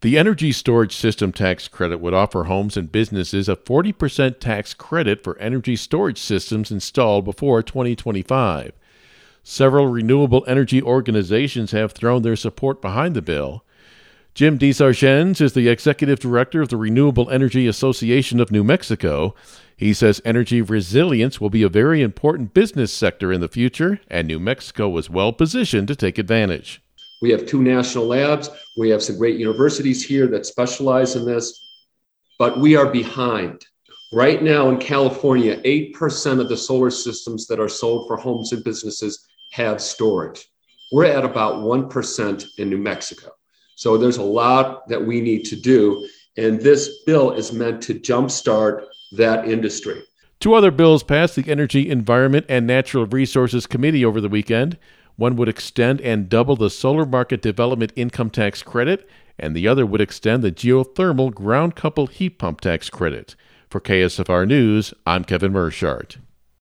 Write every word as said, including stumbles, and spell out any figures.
The energy storage system tax credit would offer homes and businesses a forty percent tax credit for energy storage systems installed before twenty twenty-five. Several renewable energy organizations have thrown their support behind the bill. Jim Desargens is the executive director of the Renewable Energy Association of New Mexico. He says energy resilience will be a very important business sector in the future, and New Mexico is well positioned to take advantage. We have two national labs. We have some great universities here that specialize in this, but we are behind. Right now in California, eight percent of the solar systems that are sold for homes and businesses have storage. We're at about one percent in New Mexico. So there's a lot that we need to do, and this bill is meant to jumpstart that industry. Two other bills passed the Energy, Environment, and Natural Resources Committee over the weekend. One would extend and double the solar market development income tax credit, and the other would extend the geothermal ground-coupled heat pump tax credit. For K S F R News, I'm Kevin Mershart.